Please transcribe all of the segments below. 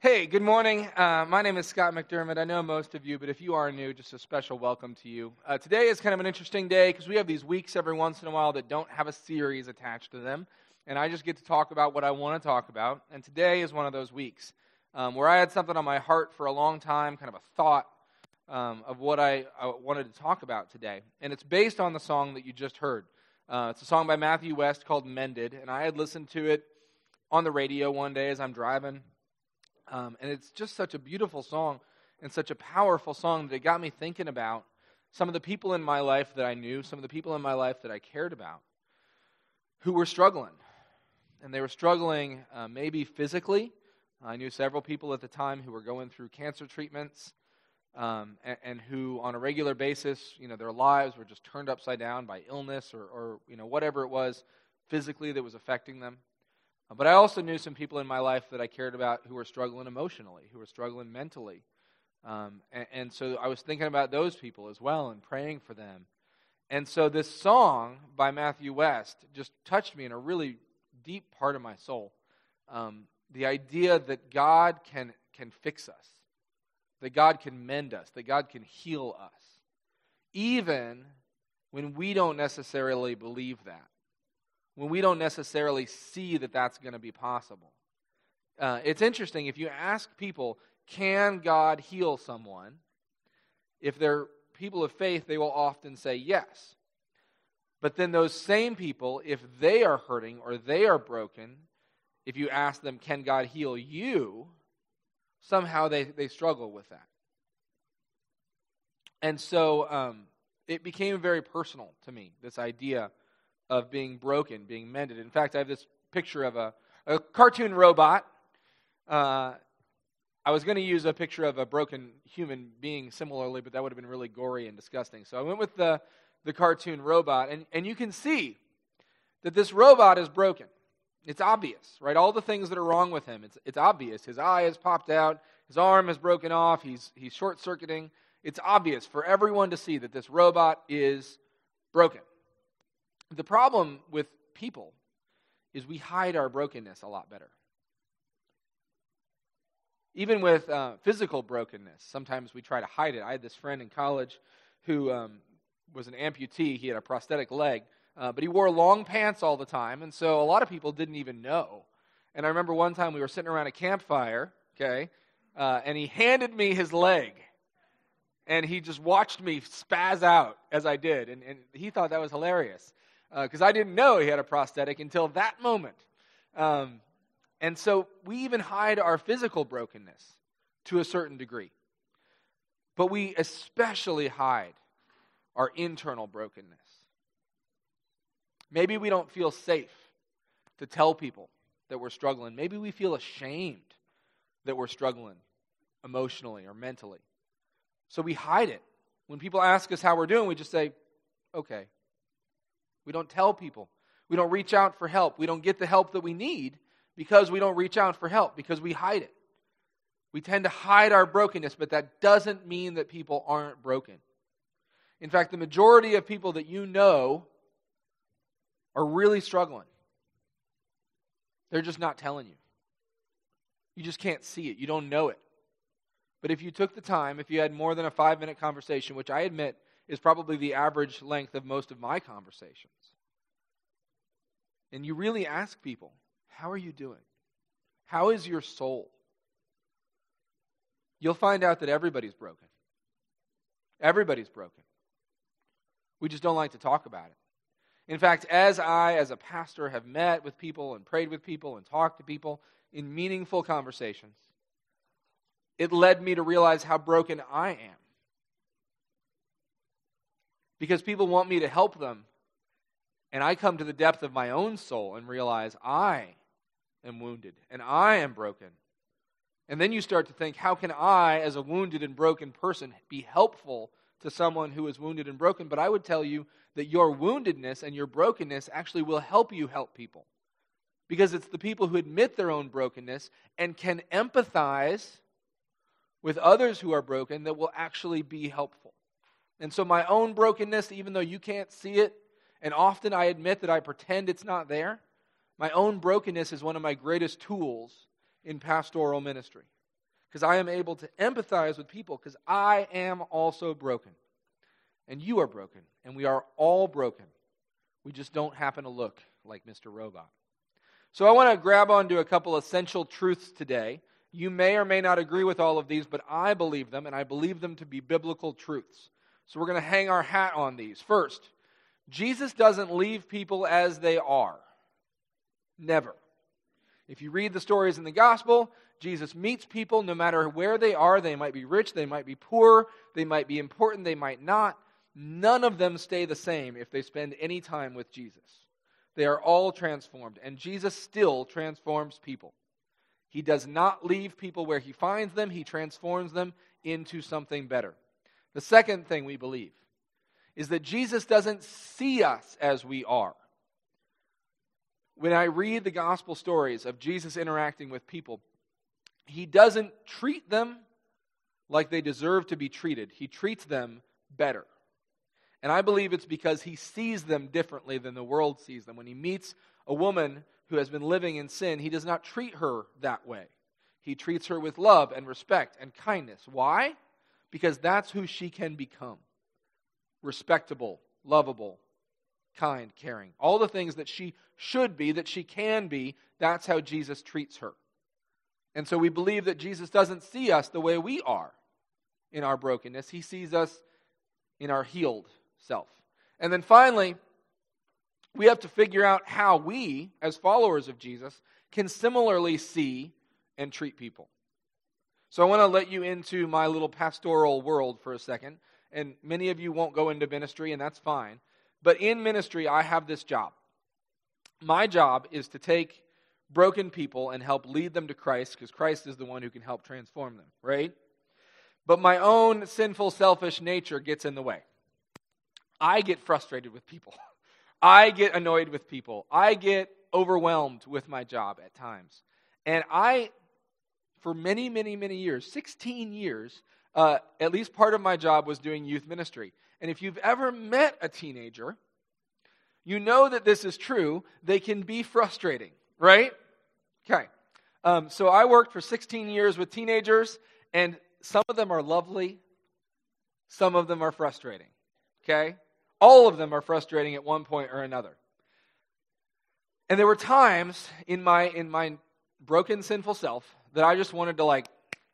Hey, good morning. My name is Scott McDermott. I know most of you, but if you are new, just a special welcome to you. Today is kind of an interesting day because we have these weeks every once in a while that don't have a series attached to them, and I just get to talk about what I want to talk about, and today is one of those weeks where I had something on my heart for a long time, kind of a thought of what I wanted to talk about today, and it's based on the song that you just heard. It's a song by Matthew West called Mended, and I had listened to it on the radio one day as I'm driving. And it's just such a beautiful song and such a powerful song that it got me thinking about some of the people in my life that I knew, some of the people in my life that I cared about, who were struggling. And they were struggling maybe physically. I knew several people at the time who were going through cancer treatments and who on a regular basis, their lives were just turned upside down by illness or whatever it was physically that was affecting them. But I also knew some people in my life that I cared about who were struggling emotionally, who were struggling mentally. And so I was thinking about those people as well and praying for them. And so this song by Matthew West just touched me in a really deep part of my soul. The idea that God can fix us, that God can mend us, that God can heal us, even when we don't necessarily believe that. When we don't necessarily see that that's going to be possible. It's interesting, if you ask people, can God heal someone? If they're people of faith, they will often say yes. But then those same people, if they are hurting or they are broken, if you ask them, can God heal you? Somehow they struggle with that. And so it became very personal to me, this idea of being broken, being mended. In fact, I have this picture of a cartoon robot. I was going to use a picture of a broken human being similarly, but that would have been really gory and disgusting. So I went with the cartoon robot, and you can see that this robot is broken. It's obvious, right? All the things that are wrong with him, it's obvious. His eye has popped out, his arm is broken off, he's short-circuiting. It's obvious for everyone to see that this robot is broken. The problem with people is we hide our brokenness a lot better. Even with physical brokenness, sometimes we try to hide it. I had this friend in college who was an amputee. He had a prosthetic leg, but he wore long pants all the time, and so a lot of people didn't even know. And I remember one time we were sitting around a campfire, and he handed me his leg, and he just watched me spaz out as I did, and he thought that was hilarious. Because I didn't know he had a prosthetic until that moment. And so we even hide our physical brokenness to a certain degree. But we especially hide our internal brokenness. Maybe we don't feel safe to tell people that we're struggling. Maybe we feel ashamed that we're struggling emotionally or mentally. So we hide it. When people ask us how we're doing, we just say, okay. We don't tell people. We don't reach out for help. We don't get the help that we need because we don't reach out for help, because we hide it. We tend to hide our brokenness, but that doesn't mean that people aren't broken. In fact, the majority of people that you know are really struggling. They're just not telling you. You just can't see it. You don't know it. But if you took the time, if you had more than a 5-minute conversation, which I admit is probably the average length of most of my conversations. And you really ask people, how are you doing? How is your soul? You'll find out that everybody's broken. Everybody's broken. We just don't like to talk about it. In fact, as a pastor, have met with people and prayed with people and talked to people in meaningful conversations, it led me to realize how broken I am. Because people want me to help them, and I come to the depth of my own soul and realize I am wounded and I am broken. And then you start to think, how can I, as a wounded and broken person, be helpful to someone who is wounded and broken? But I would tell you that your woundedness and your brokenness actually will help you help people. Because it's the people who admit their own brokenness and can empathize with others who are broken that will actually be helpful. And so my own brokenness, even though you can't see it, and often I admit that I pretend it's not there, my own brokenness is one of my greatest tools in pastoral ministry. because I am able to empathize with people because I am also broken. And you are broken, and we are all broken. We just don't happen to look like Mr. Robot. So I want to grab onto a couple essential truths today. You may or may not agree with all of these, but I believe them, and I believe them to be biblical truths. So we're going to hang our hat on these. First, Jesus doesn't leave people as they are. Never. If you read the stories in the gospel, Jesus meets people no matter where they are. They might be rich, they might be poor, they might be important, they might not. None of them stay the same if they spend any time with Jesus. They are all transformed, and Jesus still transforms people. He does not leave people where he finds them. He transforms them into something better. The second thing we believe is that Jesus doesn't see us as we are. When I read the gospel stories of Jesus interacting with people, he doesn't treat them like they deserve to be treated. He treats them better. And I believe it's because he sees them differently than the world sees them. When he meets a woman who has been living in sin, he does not treat her that way. He treats her with love and respect and kindness. Why? Because that's who she can become. Respectable, lovable, kind, caring. All the things that she should be, that she can be, that's how Jesus treats her. And so we believe that Jesus doesn't see us the way we are in our brokenness. He sees us in our healed self. And then finally, we have to figure out how we, as followers of Jesus, can similarly see and treat people. So I want to let you into my little pastoral world for a second. And many of you won't go into ministry, and that's fine. But in ministry, I have this job. My job is to take broken people and help lead them to Christ, because Christ is the one who can help transform them, right? But my own sinful, selfish nature gets in the way. I get frustrated with people. I get annoyed with people. I get overwhelmed with my job at times. And for many, many, many years, 16 years, at least part of my job was doing youth ministry. And if you've ever met a teenager, you know that this is true. They can be frustrating, right? Okay. So I worked for 16 years with teenagers, and some of them are lovely. Some of them are frustrating, okay? All of them are frustrating at one point or another. And there were times in my broken, sinful self that I just wanted to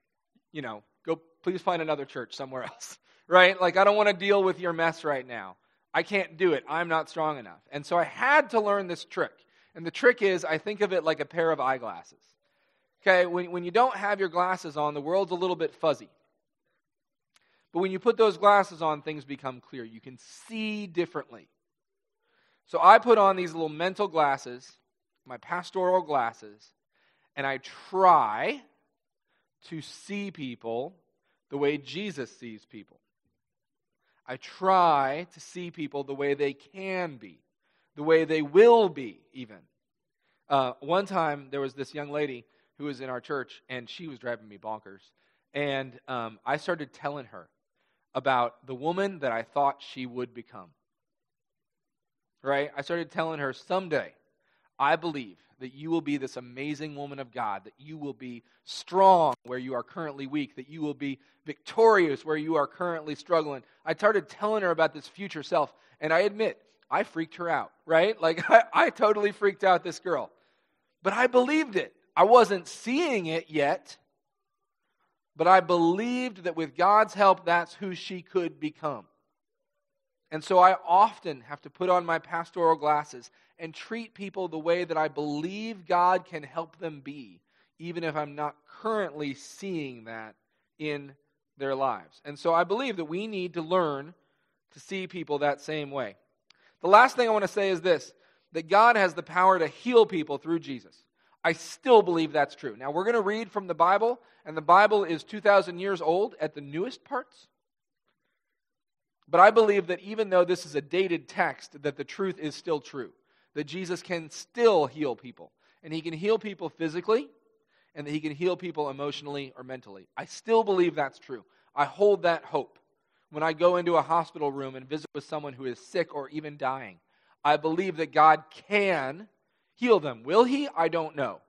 go please find another church somewhere else, right? Like, I don't want to deal with your mess right now. I can't do it. I'm not strong enough. And so I had to learn this trick. And the trick is, I think of it like a pair of eyeglasses. Okay, when you don't have your glasses on, the world's a little bit fuzzy. But when you put those glasses on, things become clear. You can see differently. So I put on these little mental glasses, my pastoral glasses, and I try to see people the way Jesus sees people. I try to see people the way they can be, the way they will be even. One time, there was this young lady who was in our church, and she was driving me bonkers. And I started telling her about the woman that I thought she would become. Right? I started telling her, someday, I believe that you will be this amazing woman of God, that you will be strong where you are currently weak, that you will be victorious where you are currently struggling. I started telling her about this future self, and I admit, I freaked her out, right? Like, I totally freaked out this girl. But I believed it. I wasn't seeing it yet, but I believed that with God's help, that's who she could become. And so I often have to put on my pastoral glasses and treat people the way that I believe God can help them be, even if I'm not currently seeing that in their lives. And so I believe that we need to learn to see people that same way. The last thing I want to say is this, that God has the power to heal people through Jesus. I still believe that's true. Now, we're going to read from the Bible, and the Bible is 2,000 years old at the newest parts. But I believe that even though this is a dated text, that the truth is still true. That Jesus can still heal people. And he can heal people physically, and that he can heal people emotionally or mentally. I still believe that's true. I hold that hope. When I go into a hospital room and visit with someone who is sick or even dying, I believe that God can heal them. Will he? I don't know.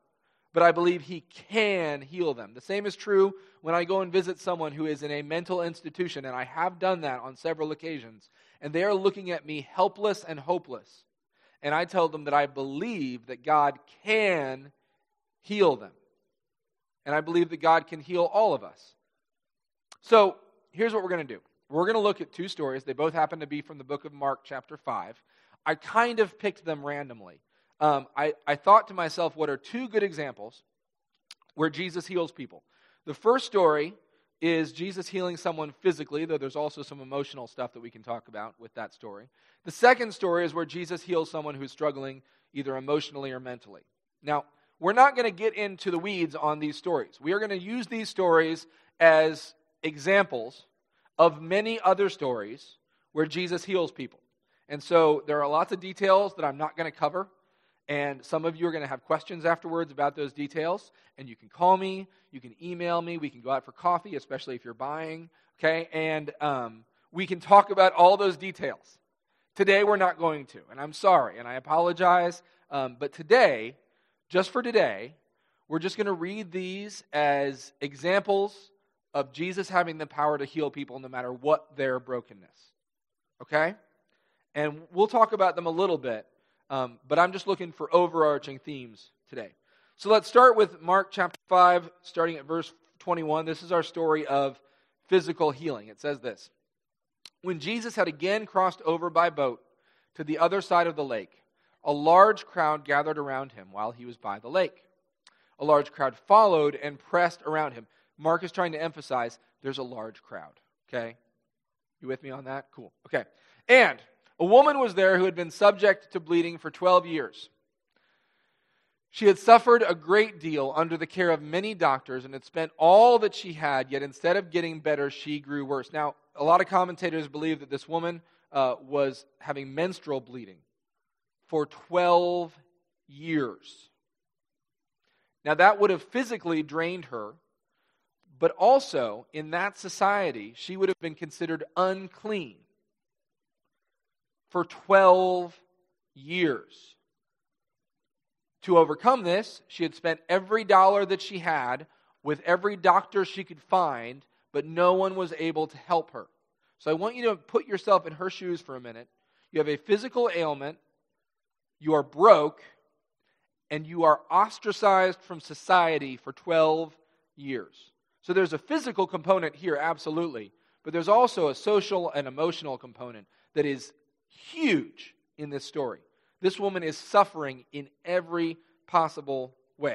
but I believe he can heal them. The same is true when I go and visit someone who is in a mental institution, and I have done that on several occasions, and they are looking at me helpless and hopeless. And I tell them that I believe that God can heal them. And I believe that God can heal all of us. So here's what we're going to do. We're going to look at two stories. They both happen to be from the book of Mark, chapter 5. I kind of picked them randomly. I thought to myself, what are two good examples where Jesus heals people? The first story is Jesus healing someone physically, though there's also some emotional stuff that we can talk about with that story. The second story is where Jesus heals someone who's struggling either emotionally or mentally. Now, we're not going to get into the weeds on these stories. We are going to use these stories as examples of many other stories where Jesus heals people. And so there are lots of details that I'm not going to cover. And some of you are going to have questions afterwards about those details. And you can call me, you can email me, we can go out for coffee, especially if you're buying. Okay, and we can talk about all those details. Today we're not going to, and I'm sorry, and I apologize. But today, just for today, we're just going to read these as examples of Jesus having the power to heal people no matter what their brokenness. Okay? And we'll talk about them a little bit. But I'm just looking for overarching themes today. So let's start with Mark chapter 5, starting at verse 21. This is our story of physical healing. It says this: When Jesus had again crossed over by boat to the other side of the lake, a large crowd gathered around him while he was by the lake. A large crowd followed and pressed around him. Mark is trying to emphasize there's a large crowd. Okay? You with me on that? Cool. Okay. And a woman was there who had been subject to bleeding for 12 years. She had suffered a great deal under the care of many doctors and had spent all that she had, yet instead of getting better, she grew worse. Now, a lot of commentators believe that this woman was having menstrual bleeding for 12 years. Now, that would have physically drained her, but also, in that society, she would have been considered unclean for 12 years. To overcome this, she had spent every dollar that she had with every doctor she could find, but no one was able to help her. So I want you to put yourself in her shoes for a minute. You have a physical ailment, you are broke, and you are ostracized from society for 12 years. So there's a physical component here, absolutely, but there's also a social and emotional component that is huge in this story. This woman is suffering in every possible way.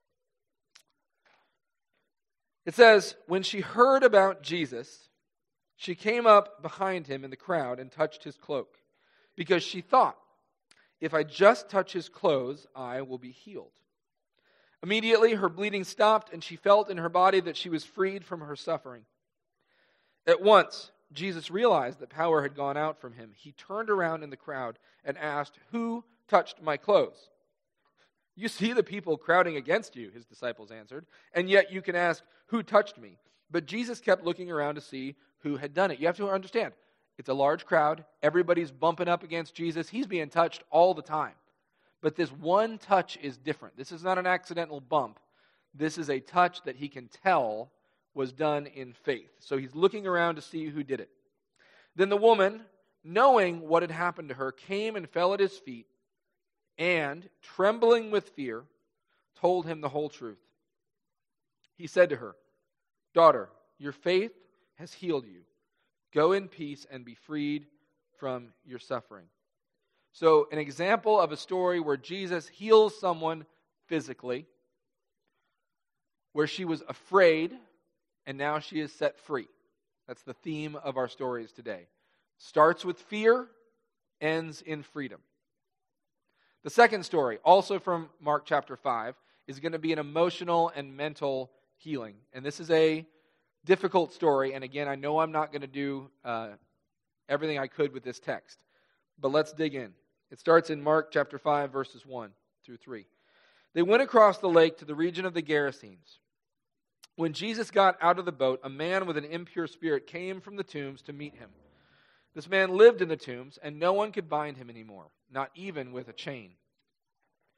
It says, when she heard about Jesus, she came up behind him in the crowd and touched his cloak, because she thought, if I just touch his clothes, I will be healed. Immediately her bleeding stopped, and she felt in her body that she was freed from her suffering. At once, Jesus realized that power had gone out from him. He turned around in the crowd and asked, "Who touched my clothes?" "You see the people crowding against you," his disciples answered, "and yet you can ask, 'Who touched me?'" But Jesus kept looking around to see who had done it. You have to understand, it's a large crowd. Everybody's bumping up against Jesus. He's being touched all the time. But this one touch is different. This is not an accidental bump. This is a touch that he can tell was done in faith. So he's looking around to see who did it. Then the woman, knowing what had happened to her, came and fell at his feet and, trembling with fear, told him the whole truth. He said to her, "Daughter, your faith has healed you. Go in peace and be freed from your suffering." So an example of a story where Jesus heals someone physically, where she was afraid, and now she is set free. That's the theme of our stories today. Starts with fear, ends in freedom. The second story, also from Mark chapter 5, is going to be an emotional and mental healing. And this is a difficult story. And again, I know I'm not going to do everything I could with this text. But let's dig in. It starts in Mark chapter 5, verses 1 through 3. They went across the lake to the region of the Gerasenes. When Jesus got out of the boat, a man with an impure spirit came from the tombs to meet him. This man lived in the tombs, and no one could bind him anymore, not even with a chain.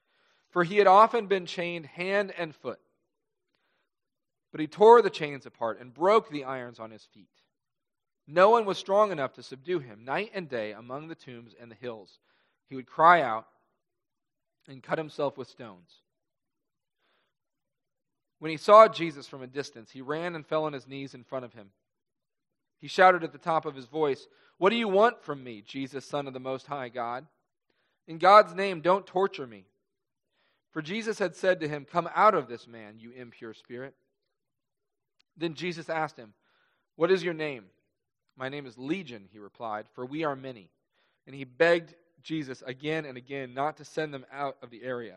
For he had often been chained hand and foot. But he tore the chains apart and broke the irons on his feet. No one was strong enough to subdue him. Night and day among the tombs and the hills, he would cry out and cut himself with stones. When he saw Jesus from a distance, he ran and fell on his knees in front of him. He shouted at the top of his voice, "What do you want from me, Jesus, Son of the Most High God? In God's name, don't torture me." For Jesus had said to him, "Come out of this man, you impure spirit." Then Jesus asked him, "What is your name?" "My name is Legion," he replied, "for we are many." And he begged Jesus again and again not to send them out of the area.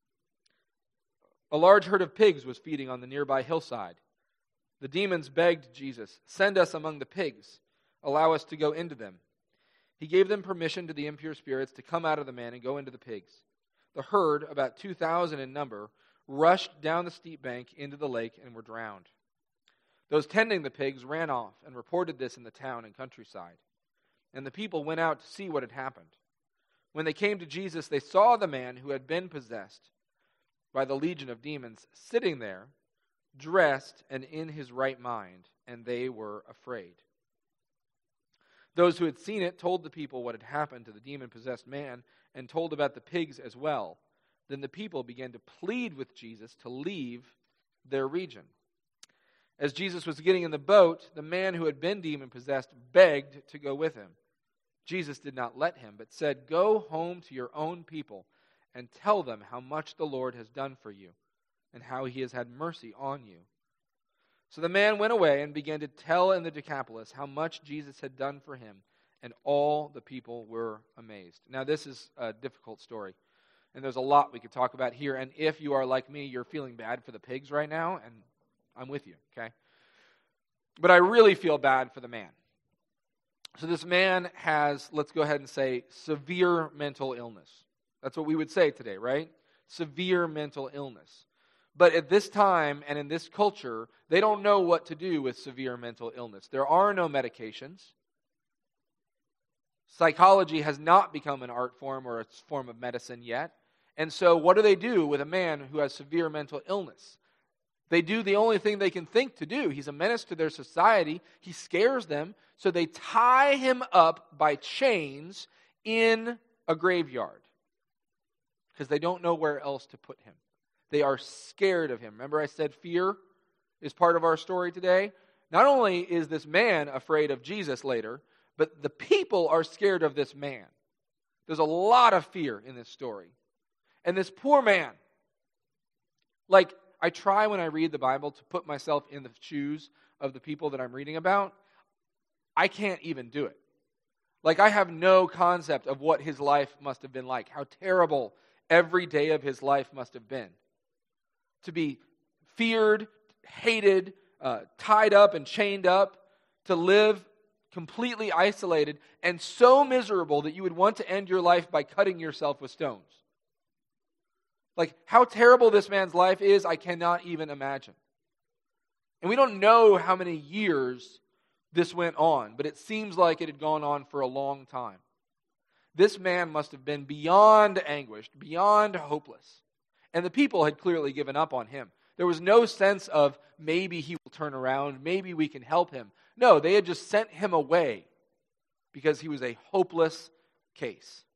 A large herd of pigs was feeding on the nearby hillside. The demons begged Jesus, "Send us among the pigs. Allow us to go into them." He gave them permission to the impure spirits to come out of the man and go into the pigs. The herd, about 2,000 in number, rushed down the steep bank into the lake and were drowned. Those tending the pigs ran off and reported this in the town and countryside. And the people went out to see what had happened. When they came to Jesus, they saw the man who had been possessed by the legion of demons sitting there, dressed and in his right mind, and they were afraid. Those who had seen it told the people what had happened to the demon-possessed man and told about the pigs as well. Then the people began to plead with Jesus to leave their region. As Jesus was getting in the boat, the man who had been demon-possessed begged to go with him. Jesus did not let him, but said, "Go home to your own people and tell them how much the Lord has done for you and how he has had mercy on you." So the man went away and began to tell in the Decapolis how much Jesus had done for him, and all the people were amazed. Now, this is a difficult story, and there's a lot we could talk about here, and if you are like me, you're feeling bad for the pigs right now, and I'm with you, okay? But I really feel bad for the man. So this man has, let's go ahead and say, severe mental illness. That's what we would say today, right? Severe mental illness. But at this time and in this culture, they don't know what to do with severe mental illness. There are no medications. Psychology has not become an art form or a form of medicine yet. And so what do they do with a man who has severe mental illness? They do the only thing they can think to do. He's a menace to their society. He scares them. So they tie him up by chains in a graveyard because they don't know where else to put him. They are scared of him. Remember I said fear is part of our story today? Not only is this man afraid of Jesus later, but the people are scared of this man. There's a lot of fear in this story. And this poor man, I try when I read the Bible to put myself in the shoes of the people that I'm reading about. I can't even do it. I have no concept of what his life must have been like, how terrible every day of his life must have been. To be feared, hated, tied up and chained up, to live completely isolated and so miserable that you would want to end your life by cutting yourself with stones. How terrible this man's life is, I cannot even imagine. And we don't know how many years this went on, but it seems like it had gone on for a long time. This man must have been beyond anguished, beyond hopeless. And the people had clearly given up on him. There was no sense of maybe he will turn around, maybe we can help him. No, they had just sent him away because he was a hopeless case.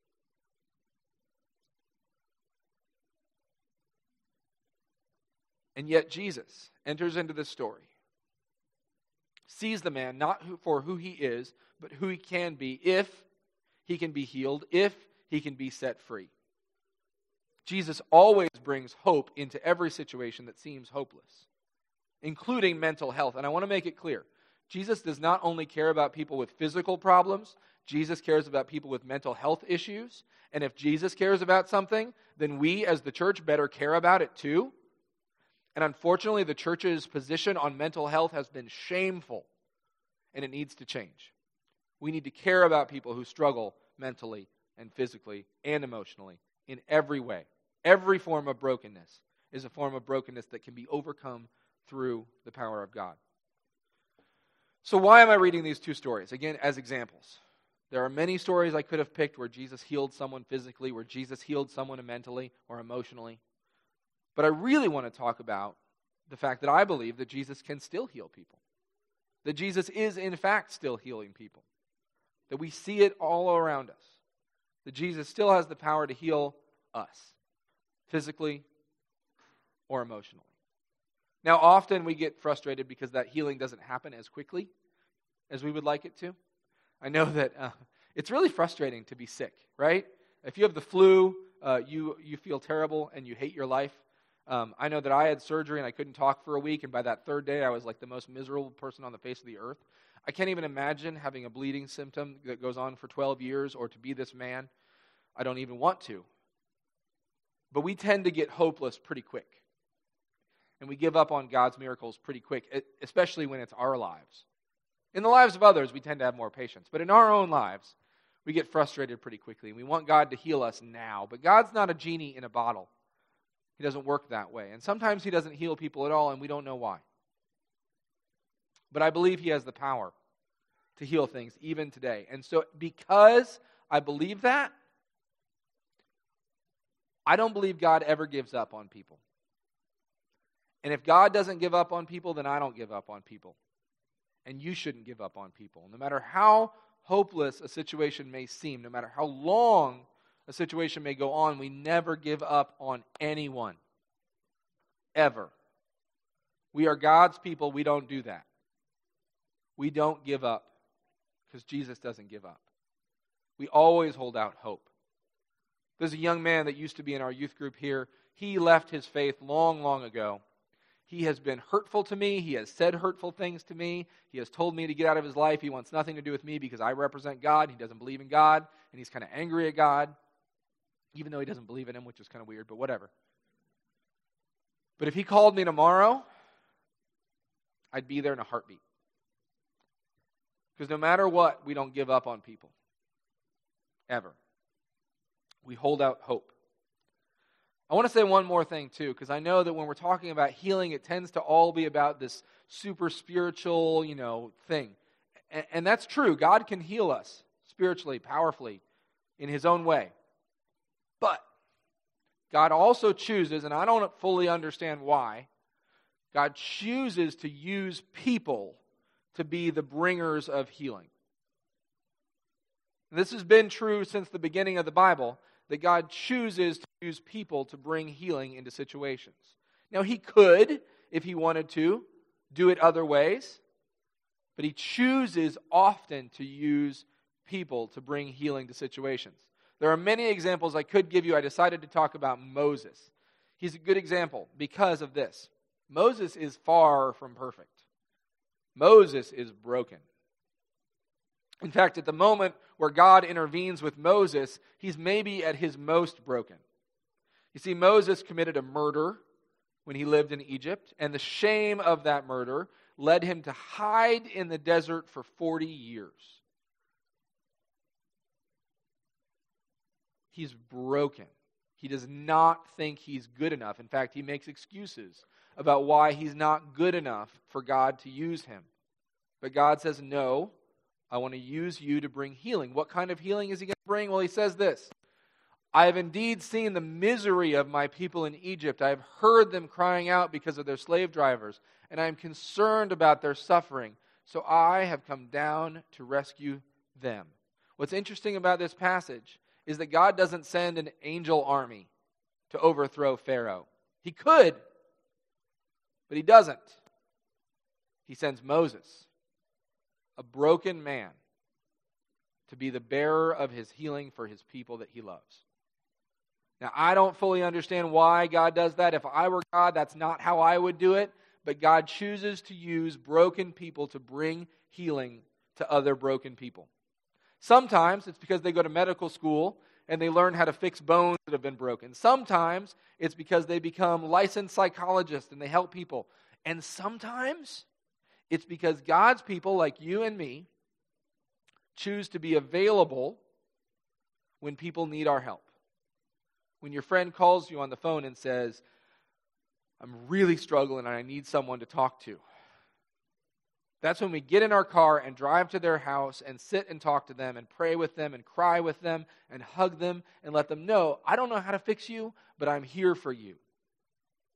And yet Jesus enters into this story, sees the man not for who he is, but who he can be if he can be healed, if he can be set free. Jesus always brings hope into every situation that seems hopeless, including mental health. And I want to make it clear, Jesus does not only care about people with physical problems, Jesus cares about people with mental health issues. And if Jesus cares about something, then we as the church better care about it too. And unfortunately, the church's position on mental health has been shameful, and it needs to change. We need to care about people who struggle mentally and physically and emotionally in every way. Every form of brokenness is a form of brokenness that can be overcome through the power of God. So why am I reading these two stories? Again, as examples. There are many stories I could have picked where Jesus healed someone physically, where Jesus healed someone mentally or emotionally. But I really want to talk about the fact that I believe that Jesus can still heal people. That Jesus is, in fact, still healing people. That we see it all around us. That Jesus still has the power to heal us, physically or emotionally. Now, often we get frustrated because that healing doesn't happen as quickly as we would like it to. I know that it's really frustrating to be sick, right? If you have the flu, you feel terrible and you hate your life. I know that I had surgery and I couldn't talk for a week, and by that third day, I was like the most miserable person on the face of the earth. I can't even imagine having a bleeding symptom that goes on for 12 years or to be this man. I don't even want to. But we tend to get hopeless pretty quick. And we give up on God's miracles pretty quick, especially when it's our lives. In the lives of others, we tend to have more patience. But in our own lives, we get frustrated pretty quickly. We want God to heal us now. But God's not a genie in a bottle. He doesn't work that way. And sometimes He doesn't heal people at all, and we don't know why. But I believe He has the power to heal things even today. And so because I believe that, I don't believe God ever gives up on people. And if God doesn't give up on people, then I don't give up on people. And you shouldn't give up on people. No matter how hopeless a situation may seem, no matter how long a situation may go on, we never give up on anyone. Ever. We are God's people. We don't do that. We don't give up because Jesus doesn't give up. We always hold out hope. There's a young man that used to be in our youth group here. He left his faith long, long ago. He has been hurtful to me. He has said hurtful things to me. He has told me to get out of his life. He wants nothing to do with me because I represent God. He doesn't believe in God, and he's kind of angry at God, even though he doesn't believe in Him, which is kind of weird, but whatever. But if he called me tomorrow, I'd be there in a heartbeat. Because no matter what, we don't give up on people. Ever. We hold out hope. I want to say one more thing, too, because I know that when we're talking about healing, it tends to all be about this super spiritual, thing. And that's true. God can heal us spiritually, powerfully, in His own way. But God also chooses, and I don't fully understand why, God chooses to use people to be the bringers of healing. This has been true since the beginning of the Bible, that God chooses to use people to bring healing into situations. Now, He could, if He wanted to, do it other ways, but He chooses often to use people to bring healing to situations. There are many examples I could give you. I decided to talk about Moses. He's a good example because of this. Moses is far from perfect. Moses is broken. In fact, at the moment where God intervenes with Moses, he's maybe at his most broken. You see, Moses committed a murder when he lived in Egypt, and the shame of that murder led him to hide in the desert for 40 years. He's broken. He does not think he's good enough. In fact, he makes excuses about why he's not good enough for God to use him. But God says, no, I want to use you to bring healing. What kind of healing is He going to bring? Well, He says this, I have indeed seen the misery of my people in Egypt. I have heard them crying out because of their slave drivers, and I am concerned about their suffering. So I have come down to rescue them. What's interesting about this passage is that God doesn't send an angel army to overthrow Pharaoh. He could, but He doesn't. He sends Moses, a broken man, to be the bearer of His healing for His people that He loves. Now, I don't fully understand why God does that. If I were God, that's not how I would do it. But God chooses to use broken people to bring healing to other broken people. Sometimes it's because they go to medical school and they learn how to fix bones that have been broken. Sometimes it's because they become licensed psychologists and they help people. And sometimes it's because God's people, like you and me, choose to be available when people need our help. When your friend calls you on the phone and says, I'm really struggling and I need someone to talk to. That's when we get in our car and drive to their house and sit and talk to them and pray with them and cry with them and hug them and let them know, I don't know how to fix you, but I'm here for you.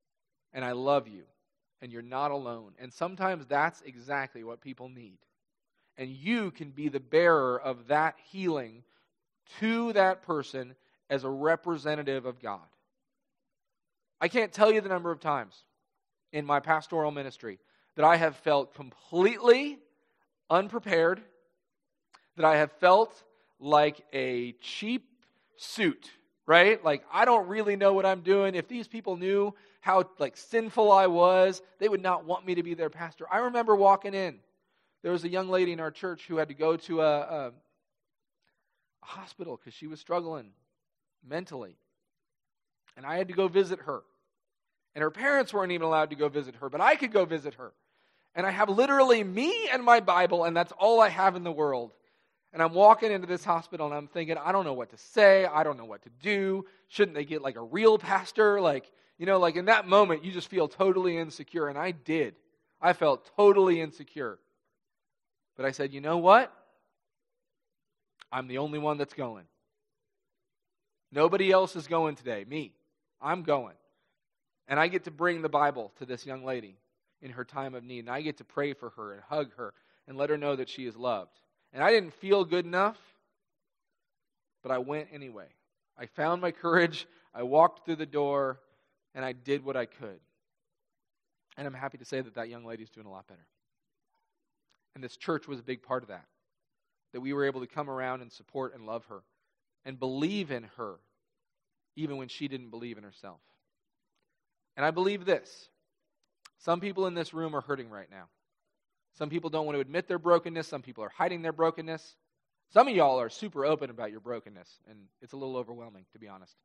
and I love you, and you're not alone. And sometimes that's exactly what people need. And you can be the bearer of that healing to that person as a representative of God. I can't tell you the number of times in my pastoral ministry that I have felt completely unprepared, that I have felt like a cheap suit, right? Like, I don't really know what I'm doing. If these people knew how sinful I was, they would not want me to be their pastor. I remember walking in. There was a young lady in our church who had to go to a hospital because she was struggling mentally. And I had to go visit her. And her parents weren't even allowed to go visit her, but I could go visit her. And I have literally me and my Bible, and that's all I have in the world. And I'm walking into this hospital, and I'm thinking, I don't know what to say. I don't know what to do. Shouldn't they get a real pastor? In that moment, you just feel totally insecure. And I did. I felt totally insecure. But I said, you know what? I'm the only one that's going. Nobody else is going today. Me. I'm going. And I get to bring the Bible to this young lady in her time of need. And I get to pray for her and hug her and let her know that she is loved. And I didn't feel good enough, but I went anyway. I found my courage. I walked through the door, and I did what I could. And I'm happy to say that young lady's doing a lot better. And this church was a big part of that. That we were able to come around and support and love her and believe in her even when she didn't believe in herself. And I believe this. Some people in this room are hurting right now. Some people don't want to admit their brokenness. Some people are hiding their brokenness. Some of y'all are super open about your brokenness, and it's a little overwhelming, to be honest.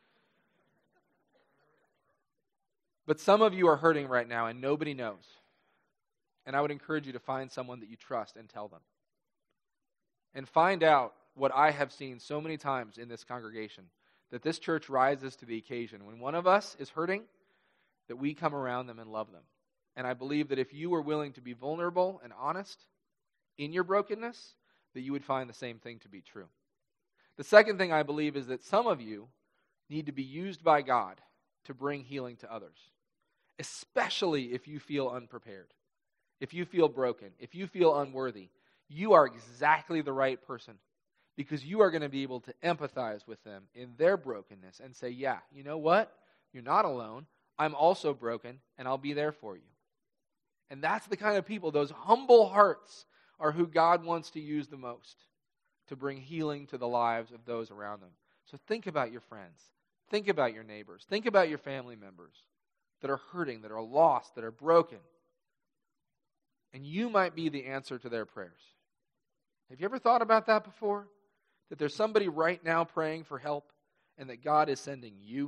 But some of you are hurting right now, and nobody knows. And I would encourage you to find someone that you trust and tell them. And find out what I have seen so many times in this congregation, that this church rises to the occasion. When one of us is hurting, that we come around them and love them. And I believe that if you were willing to be vulnerable and honest in your brokenness, that you would find the same thing to be true. The second thing I believe is that some of you need to be used by God to bring healing to others, especially if you feel unprepared, if you feel broken, if you feel unworthy. You are exactly the right person, because you are going to be able to empathize with them in their brokenness and say, yeah, you know what? You're not alone. I'm also broken, and I'll be there for you. And that's the kind of people, those humble hearts, are who God wants to use the most to bring healing to the lives of those around them. So think about your friends. Think about your neighbors. Think about your family members that are hurting, that are lost, that are broken. And you might be the answer to their prayers. Have you ever thought about that before? That there's somebody right now praying for help, and that God is sending you?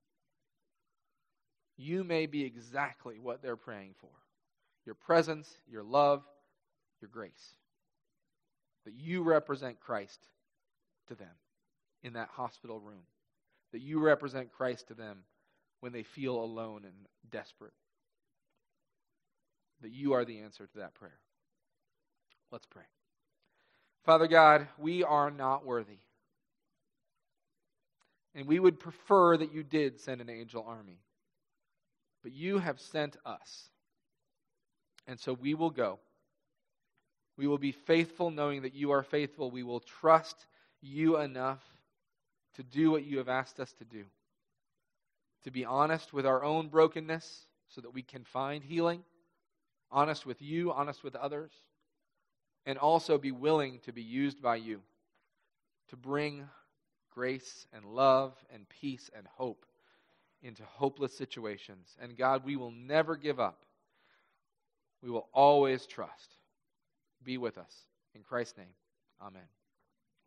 You may be exactly what they're praying for. Your presence, your love, your grace. That you represent Christ to them in that hospital room. That you represent Christ to them when they feel alone and desperate. That you are the answer to that prayer. Let's pray. Father God, we are not worthy. And we would prefer that you did send an angel army. But you have sent us. And so we will go. We will be faithful knowing that you are faithful. We will trust you enough to do what you have asked us to do. To be honest with our own brokenness so that we can find healing. Honest with you, honest with others. And also be willing to be used by you to bring grace and love and peace and hope into hopeless situations. And God, we will never give up. We will always trust. Be with us. In Christ's name, amen.